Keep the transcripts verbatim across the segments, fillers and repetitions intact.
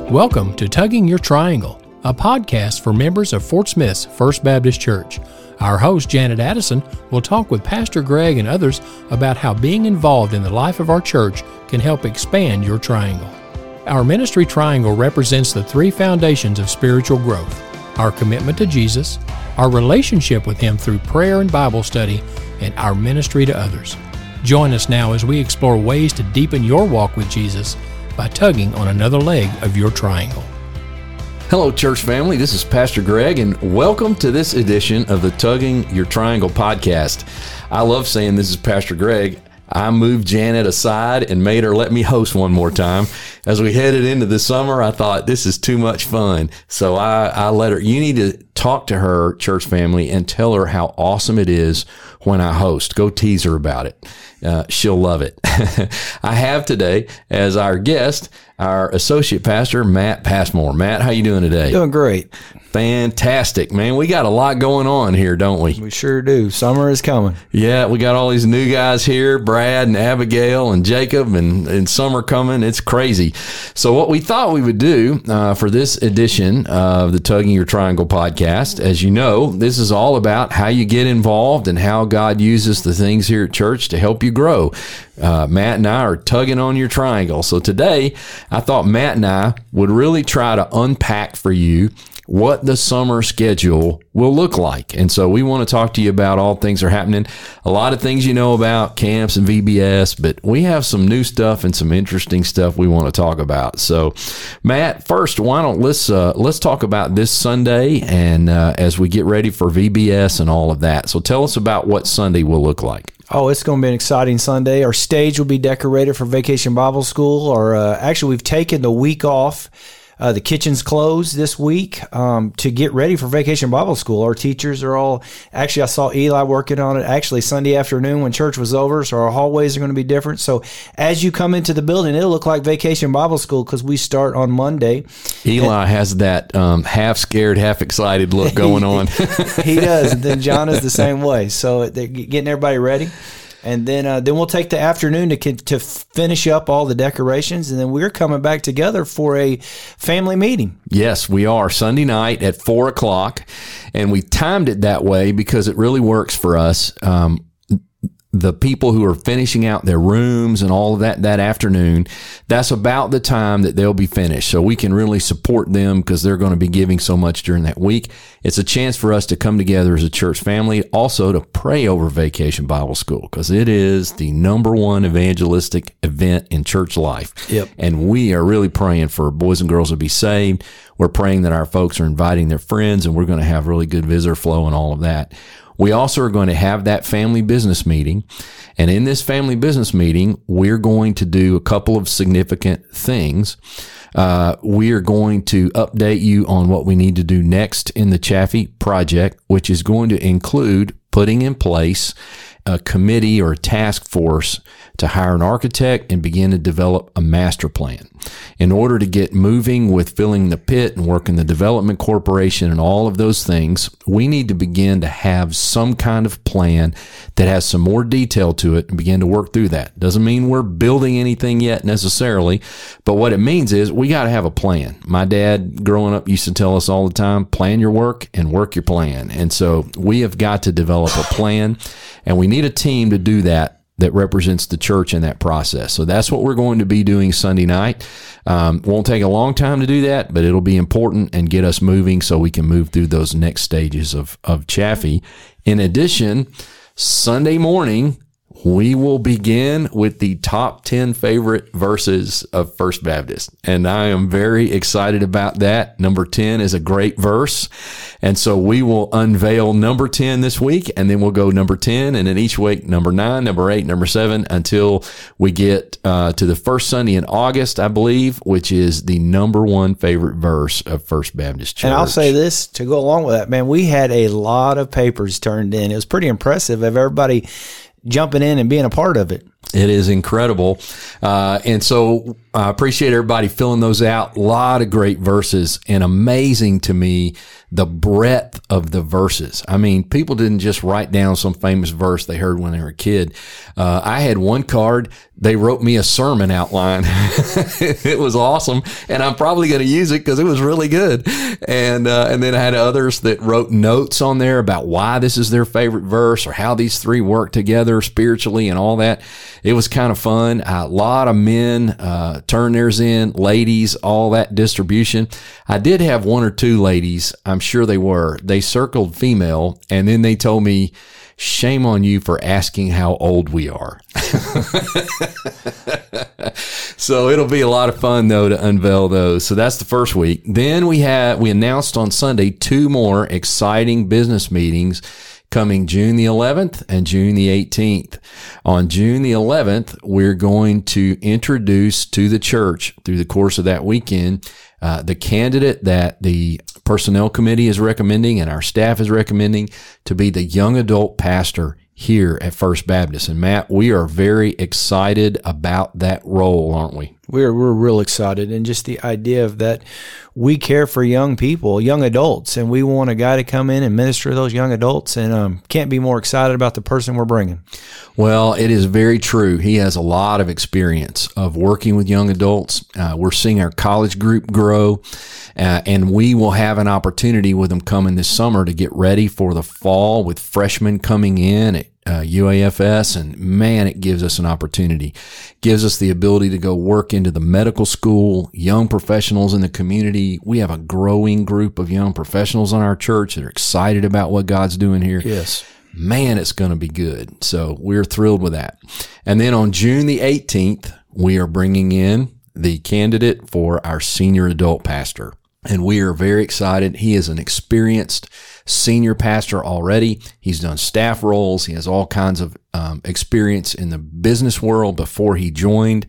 Welcome to Tugging Your Triangle, a podcast for members of Fort Smith's First Baptist Church. Our host, Janet Addison, will talk with Pastor Greg and others about how being involved in the life of our church can help expand your triangle. Our ministry triangle represents the three foundations of spiritual growth: our commitment to Jesus, our relationship with Him through prayer and Bible study, and our ministry to others. Join us now as we explore ways to deepen your walk with Jesus by tugging on another leg of your triangle. Hello, church family. This is Pastor Greg, and welcome to this edition of the Tugging Your Triangle podcast. I love saying this is Pastor Greg. I moved Janet aside and made her let me host one more time. As we headed into the summer, I thought this is too much fun. So I, I let her, you need to talk to her, church family, and tell her how awesome it is when I host. Go tease her about it. Uh, she'll love it. I have today as our guest, our associate pastor, Matt Passmore. Matt, how you doing today? Doing great. Fantastic, man. We got a lot going on here, don't we? We sure do. Summer is coming. Yeah, we got all these new guys here, Brad and Abigail and Jacob, and, and summer coming. It's crazy. So what we thought we would do uh, for this edition of the Tugging Your Triangle podcast, as you know, this is all about how you get involved and how God uses the things here at church to help you grow. Uh, Matt and I are tugging on your triangle. So today, I thought Matt and I would really try to unpack for you what the summer schedule will look like. And so we want to talk to you about all things that are happening. A lot of things you know about camps and V B S, but we have some new stuff and some interesting stuff we want to talk about. So Matt, first, why don't let's uh, let's talk about this Sunday and uh, as we get ready for V B S and all of that. So tell us about what Sunday will look like. Oh, it's going to be an exciting Sunday. Our stage will be decorated for Vacation Bible School. Or uh, actually, we've taken the week off. Uh, the kitchen's closed this week um, to get ready for Vacation Bible School. Our teachers are all, actually I saw Eli working on it actually Sunday afternoon when church was over, so our hallways are going to be different. So as you come into the building, it'll look like Vacation Bible School because we start on Monday. Eli and, has that um, half scared, half excited look going on. He does, and then John is the same way. So they're getting everybody ready. And then uh, then we'll take the afternoon to to finish up all the decorations, and then we're coming back together for a family meeting. Yes, we are. Sunday night at four o'clock, and we timed it that way because it really works for us. Um, the people who are finishing out their rooms and all of that that afternoon, that's about the time that they'll be finished. So we can really support them because they're going to be giving so much during that week. It's a chance for us to come together as a church family, also to pray over Vacation Bible School because it is the number one evangelistic event in church life. Yep. And we are really praying for boys and girls to be saved. We're praying that our folks are inviting their friends, and we're going to have really good visitor flow and all of that. We also are going to have that family business meeting. And in this family business meeting, we're going to do a couple of significant things. Uh, we are going to update you on what we need to do next in the Chaffee project, which is going to include putting in place a committee or a task force to hire an architect and begin to develop a master plan. In order to get moving with filling the pit and working the development corporation and all of those things, we need to begin to have some kind of plan that has some more detail to it and begin to work through that. Doesn't mean we're building anything yet necessarily, but what it means is we got to have a plan. My dad growing up used to tell us all the time, plan your work and work your plan. And so we have got to develop a plan, and we need a team to do that that represents the church in that process. So that's what we're going to be doing Sunday night. Um, won't take a long time to do that, but it'll be important and get us moving so we can move through those next stages of, of Chaffee. In addition, Sunday morning, we will begin with the top ten favorite verses of First Baptist. And I am very excited about that. Number ten is a great verse. And so we will unveil number ten this week, and then we'll go number ten, and then each week, number nine, number eight, number seven, until we get uh, to the first Sunday in August, I believe, which is the number one favorite verse of First Baptist Church. And I'll say this to go along with that, man, we had a lot of papers turned in. It was pretty impressive of everybody jumping in and being a part of it. It is incredible. Uh, and so I appreciate everybody filling those out. A lot of great verses, and amazing to me, the breadth of the verses. I mean, people didn't just write down some famous verse they heard when they were a kid. Uh, I had one card. They wrote me a sermon outline. It was awesome. And I'm probably going to use it because it was really good. And, uh, and then I had others that wrote notes on there about why this is their favorite verse or how these three work together spiritually and all that. It was kind of fun. A lot of men, uh, turned theirs in, ladies, all that distribution. I did have one or two ladies. I'm sure they were. They circled female, and then they told me, shame on you for asking how old we are. So it'll be a lot of fun, though, to unveil those. So that's the first week. Then we had, we announced on Sunday two more exciting business meetings coming June the eleventh and June the eighteenth. On June the eleventh, we're going to introduce to the church through the course of that weekend uh, the candidate that the personnel committee is recommending and our staff is recommending to be the young adult pastor here at First Baptist. And Matt, we are very excited about that role, aren't we? We're we're real excited, and just the idea of that we care for young people, young adults, and we want a guy to come in and minister to those young adults, and um, can't be more excited about the person we're bringing. Well, it is very true. He has a lot of experience of working with young adults. Uh, we're seeing our college group grow, uh, and we will have an opportunity with them coming this summer to get ready for the fall with freshmen coming in at Uh, U A F S, and man, it gives us an opportunity. Gives us the ability to go work into the medical school, young professionals in the community. We have a growing group of young professionals in our church that are excited about what God's doing here. Yes. Man, it's going to be good. So we're thrilled with that. And then on June the eighteenth, we are bringing in the candidate for our senior adult pastor. And we are very excited. He is an experienced senior pastor already. He's done staff roles. He has all kinds of um, experience in the business world before he joined,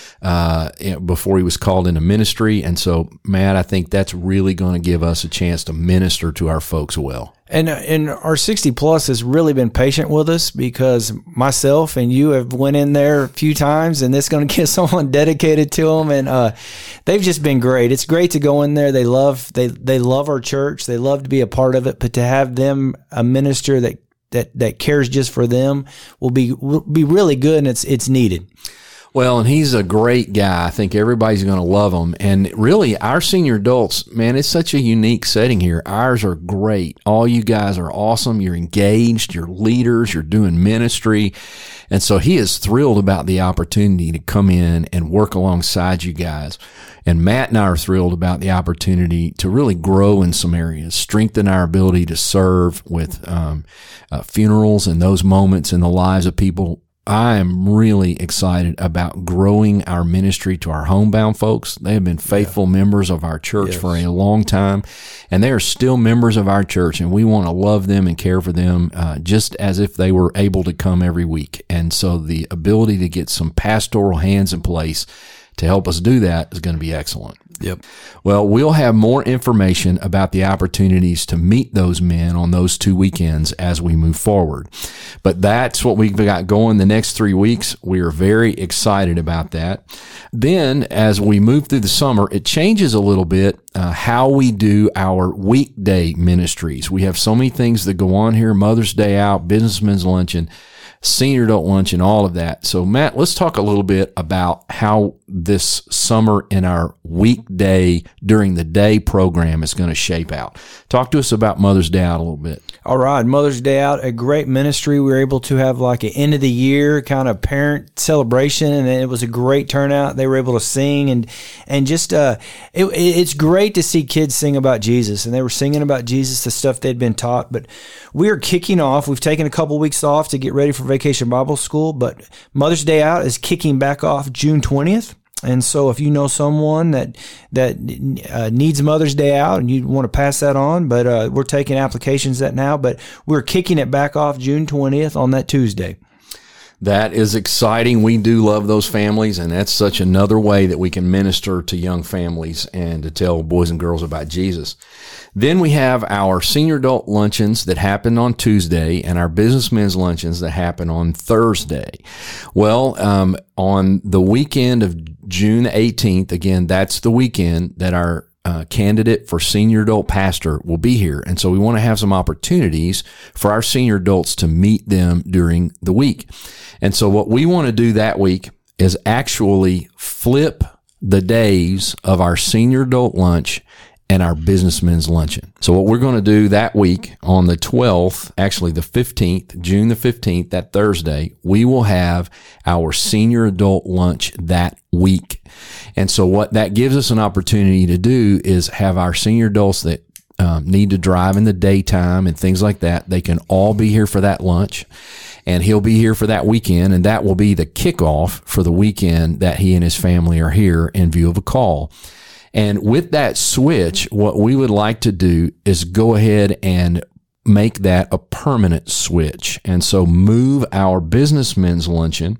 uh, before he was called into ministry. And so, Matt, I think that's really going to give us a chance to minister to our folks well. And and our sixty plus has really been patient with us, because myself and you have went in there a few times, and it's going to get someone dedicated to them, and uh, they've just been great. It's great to go in there. They love they they love our church. They love to be a part of it, but to have them a minister that that that cares just for them will be will be really good, and it's it's needed. Well, and he's a great guy. I think everybody's going to love him. And really, our senior adults, man, it's such a unique setting here. Ours are great. All you guys are awesome. You're engaged. You're leaders. You're doing ministry. And so he is thrilled about the opportunity to come in and work alongside you guys. And Matt and I are thrilled about the opportunity to really grow in some areas, strengthen our ability to serve with um, uh, funerals and those moments in the lives of people. I am really excited about growing our ministry to our homebound folks. They have been faithful yeah. members of our church yes. for a long time, and they are still members of our church, and we want to love them and care for them uh, just as if they were able to come every week. And so the ability to get some pastoral hands in place to help us do that is going to be excellent. Yep. Well, we'll have more information about the opportunities to meet those men on those two weekends as we move forward. But that's what we've got going the next three weeks. We are very excited about that. Then, as we move through the summer, it changes a little bit uh, how we do our weekday ministries. We have so many things that go on here: Mother's Day out, Businessmen's Luncheon, Senior Adult Luncheon, all of that. So, Matt, let's talk a little bit about how this summer in our weekday during the day program is going to shape out. Talk to us about Mother's Day out a little bit. All right. Mother's Day out, a great ministry. We were able to have like an end of the year kind of parent celebration, and it was a great turnout. They were able to sing, and and just uh, it, it's great to see kids sing about Jesus, and they were singing about Jesus, the stuff they'd been taught. But we are kicking off. We've taken a couple weeks off to get ready for Vacation Bible School, but Mother's Day out is kicking back off June twentieth. And so if you know someone that that uh, needs Mother's Day out and you want to pass that on, but uh, we're taking applications that now, but we're kicking it back off June twentieth on that Tuesday. That is exciting. We do love those families, and that's such another way that we can minister to young families and to tell boys and girls about Jesus. Then we have our senior adult luncheons that happen on Tuesday and our businessmen's luncheons that happen on Thursday. Well, um, on the weekend of June eighteenth, again, that's the weekend that our Uh, candidate for senior adult pastor will be here. And so we want to have some opportunities for our senior adults to meet them during the week. And so what we want to do that week is actually flip the days of our senior adult lunch and our businessmen's luncheon. So what we're going to do that week on the twelfth, actually the fifteenth, June the fifteenth, that Thursday, we will have our senior adult lunch that week. And so what that gives us an opportunity to do is have our senior adults that um, need to drive in the daytime and things like that. They can all be here for that lunch, and he'll be here for that weekend. And that will be the kickoff for the weekend that he and his family are here in view of a call. And with that switch, what we would like to do is go ahead and make that a permanent switch. And so move our businessmen's luncheon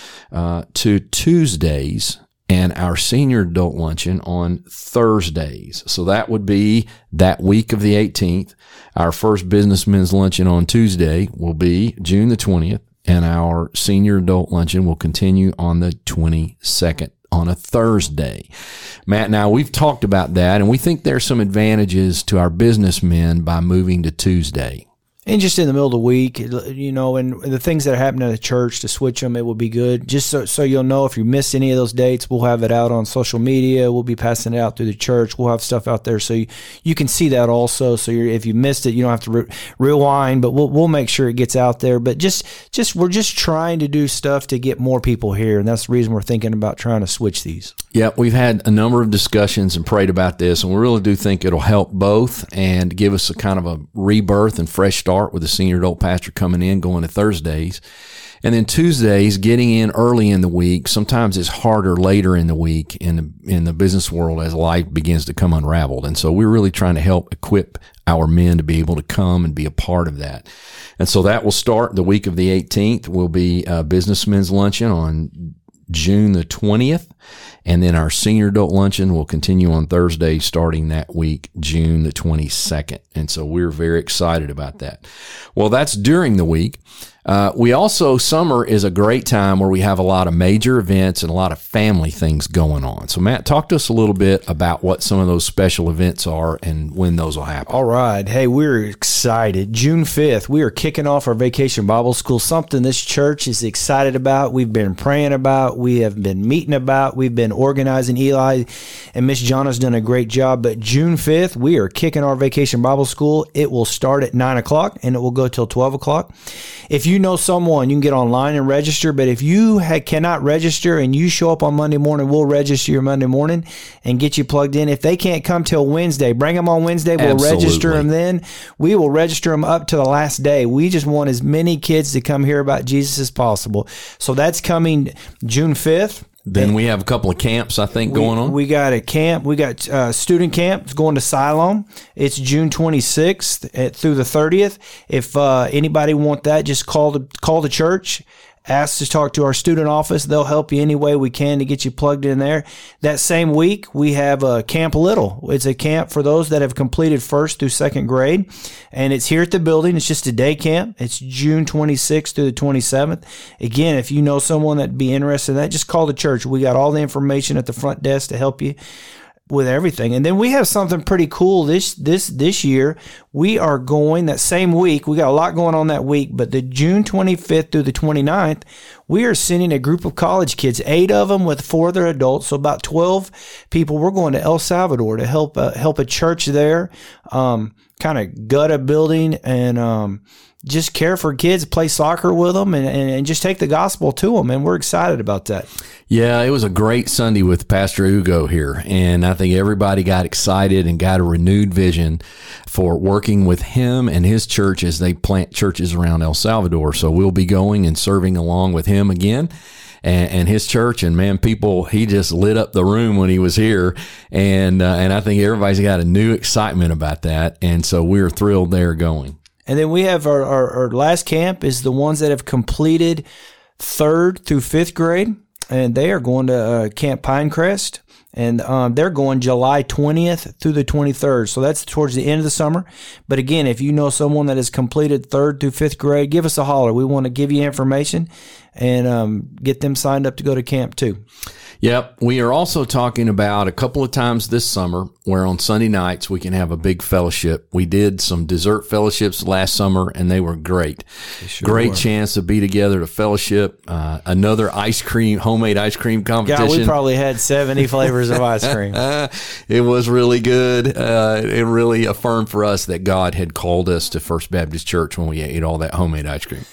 uh, to Tuesdays and our senior adult luncheon on Thursdays. So that would be that week of the eighteenth. Our first businessmen's luncheon on Tuesday will be June the twentieth, and our senior adult luncheon will continue on the twenty-second. On a Thursday. Matt, now we've talked about that, and we think there's some advantages to our businessmen by moving to Tuesday. And just in the middle of the week, you know, and the things that are happening at the church, to switch them, it will be good. Just so, so you'll know if you missed any of those dates, we'll have it out on social media. We'll be passing it out through the church. We'll have stuff out there so you, you can see that also. So you're, if you missed it, you don't have to re- rewind, but we'll we'll make sure it gets out there. But just just we're just trying to do stuff to get more people here, and that's the reason we're thinking about trying to switch these. Yeah, we've had a number of discussions and prayed about this, and we really do think it'll help both and give us a kind of a rebirth and fresh start with the senior adult pastor coming in, going to Thursdays. And then Tuesdays, getting in early in the week. Sometimes it's harder later in the week in the, in the business world as life begins to come unraveled. And so we're really trying to help equip our men to be able to come and be a part of that. And so that will start the week of the eighteenth. Will be a businessmen's luncheon on June the twentieth. And then our senior adult luncheon will continue on Thursday starting that week, June the twenty-second. And so we're very excited about that. Well, that's during the week. Uh, we also, summer is a great time where we have a lot of major events and a lot of family things going on. So Matt, talk to us a little bit about what some of those special events are and when those will happen. All right. Hey, we're excited. June fifth, we are kicking off our Vacation Bible School, something this church is excited about. We've been praying about. We have been meeting about. We've been organizing. Eli and Miss Jonna's done a great job. But June fifth, we are kicking our Vacation Bible School. It will start at nine o'clock and it will go till twelve o'clock. If you know someone, you can get online and register. But if you ha- cannot register and you show up on Monday morning, we'll register your Monday morning and get you plugged in. If they can't come till Wednesday, bring them on Wednesday. We'll Absolutely. register them then. We will register them up to the last day. We just want as many kids to come hear about Jesus as possible. So that's coming June fifth. Then we have a couple of camps, I think, we, going on. We got a camp. We got uh, student camp. It's going to Siloam. It's June twenty-sixth at, through the thirtieth. If uh, anybody want that, just call the call the church. Ask to talk to our student office. They'll help you any way we can to get you plugged in there. That same week, we have a Camp Little. It's a camp for those that have completed first through second grade. And it's here at the building. It's just a day camp. It's June twenty-sixth through the twenty-seventh. Again, if you know someone that'd be interested in that, just call the church. We got all the information at the front desk to help you with everything. And then we have something pretty cool this this this year. We are going that same week. We got a lot going on that week, but the June twenty-fifth through the twenty-ninth, we are sending a group of college kids, eight of them with four other adults, so about twelve people. We're going to El Salvador to help uh, help a church there, um, kind of gut a building and um, just care for kids, play soccer with them, and, and, and just take the gospel to them. And we're excited about that. Yeah, it was a great Sunday with Pastor Ugo here, and I think everybody got excited and got a renewed vision for working with him and his church as they plant churches around El Salvador. So we'll be going and serving along with him again and, and his church. And man, people, he just lit up the room when he was here, and uh, and I think everybody's got a new excitement about that, and so we're thrilled they're going. And then we have our, our, our last camp is the ones that have completed third through fifth grade, and they are going to uh, Camp Pinecrest. And um, they're going July twentieth through the twenty-third. So that's towards the end of the summer. But again, if you know someone that has completed third through fifth grade, give us a holler. We want to give you information and um, get them signed up to go to camp too. Yep. We are also talking about a couple of times this summer where on Sunday nights we can have a big fellowship. We did some dessert fellowships last summer and they were great. They sure great were. Chance to be together to fellowship. Uh, another ice cream, homemade ice cream competition. Yeah, we probably had seventy flavors of ice cream. It was really good. Uh, it really affirmed for us that God had called us to First Baptist Church when we ate all that homemade ice cream.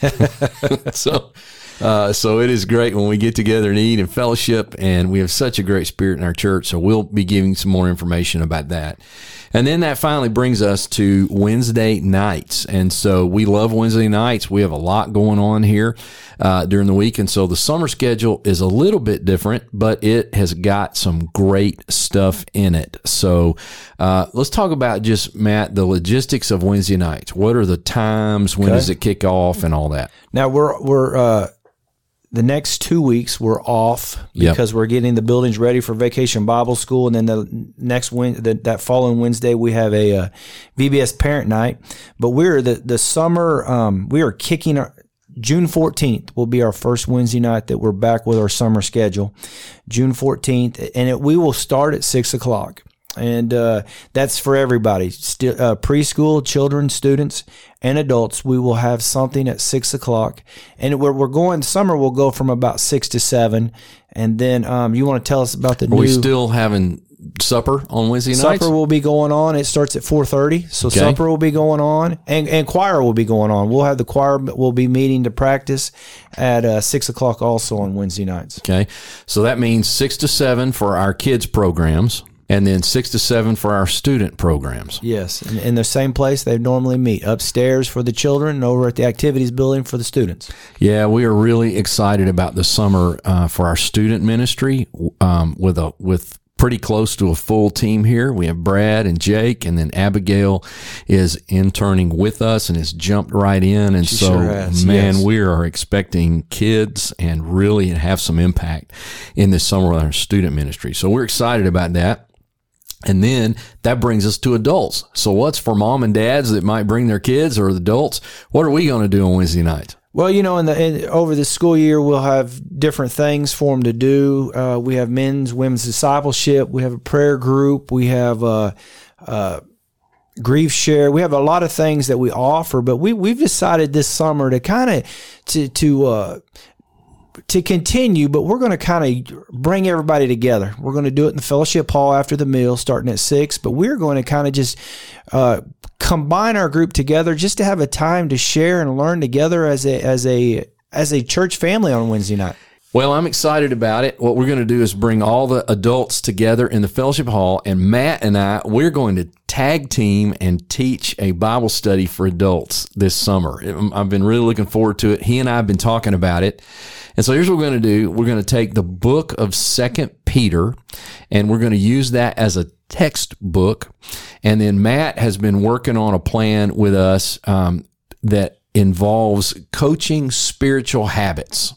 so... Uh, so it is great when we get together and eat and fellowship, and we have such a great spirit in our church. So we'll be giving some more information about that. And then that finally brings us to Wednesday nights. And so we love Wednesday nights. We have a lot going on here uh, during the week. And so the summer schedule is a little bit different, but it has got some great stuff in it. So uh, let's talk about just, Matt, the logistics of Wednesday nights. What are the times? When okay. does it kick off and all that? Now we're, we're, uh, the next two weeks we're off because yep. we're getting the buildings ready for Vacation Bible School, and then the next win- the, that following Wednesday we have a uh, V B S Parent Night. But we're the the summer um, we are kicking our, June fourteenth will be our first Wednesday night that we're back with our summer schedule. June fourteenth, and it, we will start at six o'clock. And uh, that's for everybody, St- uh, preschool, children, students, and adults. We will have something at six o'clock. And we're, we're going, summer will go from about six to seven. And then um, you want to tell us about the Are new... Are we still having supper on Wednesday nights? Supper will be going on. It starts at four thirty. So okay. supper will be going on. And, and choir will be going on. We'll have the choir, we'll be meeting to practice at uh, six o'clock also on Wednesday nights. Okay. So that means six to seven for our kids' programs. And then six to seven for our student programs. Yes, in, in the same place they normally meet, upstairs for the children and over at the activities building for the students. Yeah, we are really excited about the summer uh, for our student ministry um, with a with pretty close to a full team here. We have Brad and Jake, and then Abigail is interning with us and has jumped right in. And she so, sure has. man, yes. we are expecting kids and really have some impact in this summer with our student ministry. So we're excited about that. And then that brings us to adults. So what's for mom and dads that might bring their kids or the adults? What are we going to do on Wednesday night? Well, you know, in the in, over the school year, we'll have different things for them to do. Uh, we have men's, women's discipleship. We have a prayer group. We have uh, uh, grief share. We have a lot of things that we offer. But we we've decided this summer to kind of to to. Uh, to continue, but we're going to kind of bring everybody together. We're going to do it in the fellowship hall after the meal, starting at six, but we're going to kind of just uh, combine our group together just to have a time to share and learn together as a as a as a church family on Wednesday night. Well, I'm excited about it. What we're going to do is bring all the adults together in the fellowship hall, and Matt and I, we're going to tag team and teach a Bible study for adults this summer. I've been really looking forward to it. He and I have been talking about it. And so here's what we're going to do. We're going to take the book of Second Peter, and we're going to use that as a textbook. And then Matt has been working on a plan with us um, that involves coaching spiritual habits.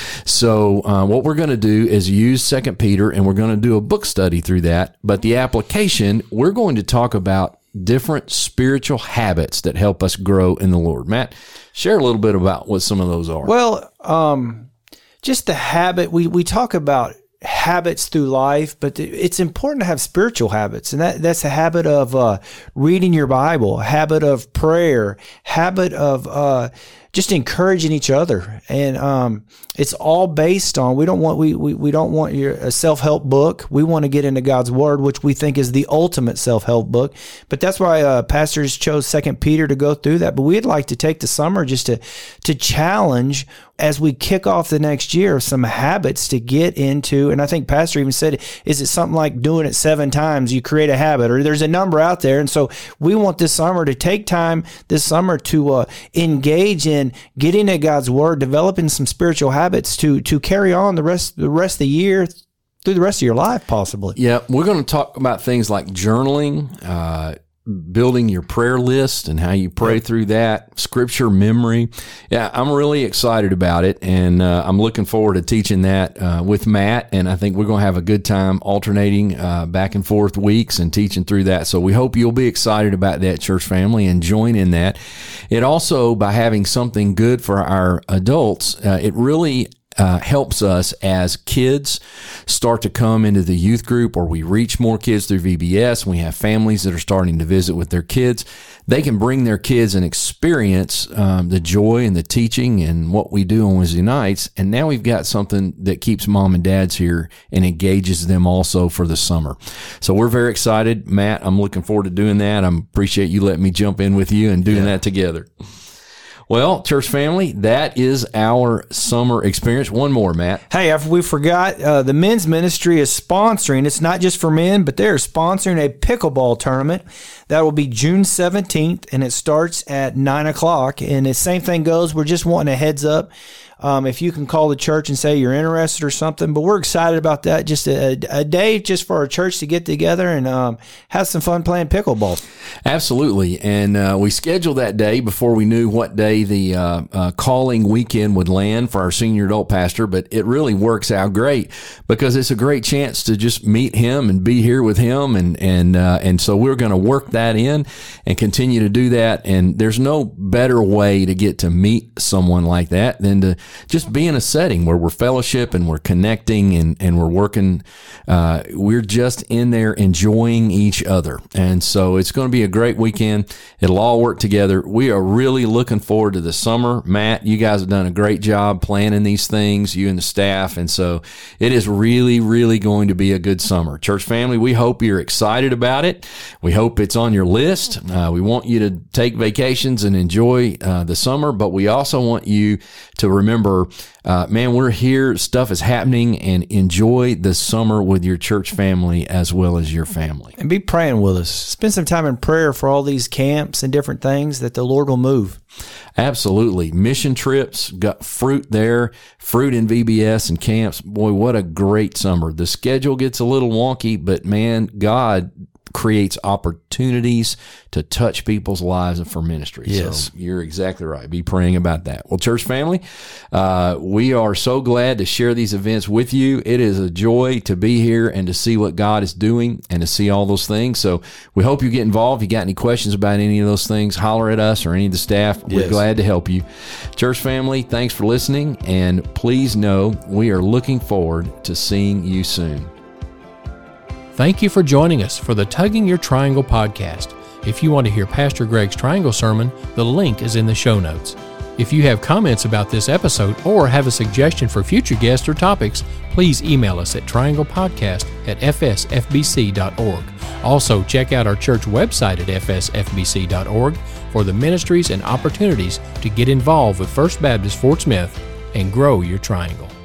So uh, what we're going to do is use Second Peter, and we're going to do a book study through that. But the application, we're going to talk about different spiritual habits that help us grow in the Lord. Matt, share a little bit about what some of those are. Well, um, just the habit, we, we talk about habits through life, but it's important to have spiritual habits. And that, that's a habit of uh, reading your Bible, habit of prayer, habit of uh, just encouraging each other. And um, it's all based on, we don't want we we, we don't want your a self-help book. We want to get into God's Word, which we think is the ultimate self-help book. But that's why uh, pastors chose Second Peter to go through that. But we'd like to take the summer just to to challenge as we kick off the next year some habits to get into. And I think Pastor even said, is it something like doing it seven times, you create a habit, or there's a number out there. And so we want this summer to take time this summer to uh, engage in getting at God's Word, developing some spiritual habits to to carry on the rest the rest of the year, through the rest of your life, possibly. Yeah, we're going to talk about things like journaling, uh, building your prayer list and how you pray yep. through that, scripture memory. Yeah, I'm really excited about it, and uh, I'm looking forward to teaching that uh, with Matt, and I think we're going to have a good time alternating uh, back and forth weeks and teaching through that. So we hope you'll be excited about that, church family, and join in that. It also, by having something good for our adults, uh, it really Uh, helps us as kids start to come into the youth group, or we reach more kids through V B S. We have families that are starting to visit with their kids. They can bring their kids and experience um, the joy and the teaching and what we do on Wednesday nights. And now we've got something that keeps mom and dads here and engages them also for the summer. So we're very excited, Matt. I'm looking forward to doing that. I appreciate you letting me jump in with you and doing yeah. that together. Well, church family, that is our summer experience. One more, Matt. Hey, we forgot, uh, the men's ministry is sponsoring. It's not just for men, but they're sponsoring a pickleball tournament. That will be June seventeenth, and it starts at nine o'clock. And the same thing goes. We're just wanting a heads up. Um, if you can call the church and say you're interested or something, but we're excited about that. Just a, a day just for our church to get together and um, have some fun playing pickleball. Absolutely. And uh, we scheduled that day before we knew what day the uh, uh, calling weekend would land for our senior adult pastor, but it really works out great because it's a great chance to just meet him and be here with him. And, and, uh, and so we're going to work that in and continue to do that. And there's no better way to get to meet someone like that than to just be in a setting where we're fellowship and we're connecting and, and we're working. Uh, we're just in there enjoying each other. And so it's going to be a great weekend. It'll all work together. We are really looking forward to the summer. Matt, you guys have done a great job planning these things, you and the staff. And so it is really, really going to be a good summer. Church family, we hope you're excited about it. We hope it's on your list. Uh, we want you to take vacations and enjoy uh, the summer, but we also want you to remember Uh, man, we're here. Stuff is happening, and enjoy the summer with your church family as well as your family. And be praying with us. Spend some time in prayer for all these camps and different things that the Lord will move. Absolutely. Mission trips, got fruit there, fruit in V B S and camps. Boy, what a great summer. The schedule gets a little wonky, but man, God creates opportunities to touch people's lives and for ministry. Yes. So you're exactly right. Be praying about that. Well, church family, uh, we are so glad to share these events with you. It is a joy to be here and to see what God is doing and to see all those things. So we hope you get involved. If you got any questions about any of those things, holler at us or any of the staff. We're yes. glad to help you. Church family, thanks for listening. And please know we are looking forward to seeing you soon. Thank you for joining us for the Tugging Your Triangle podcast. If you want to hear Pastor Greg's Triangle sermon, the link is in the show notes. If you have comments about this episode or have a suggestion for future guests or topics, please email us at trianglepodcast at f s f b c dot org. Also, check out our church website at f s f b c dot org for the ministries and opportunities to get involved with First Baptist Fort Smith and grow your triangle.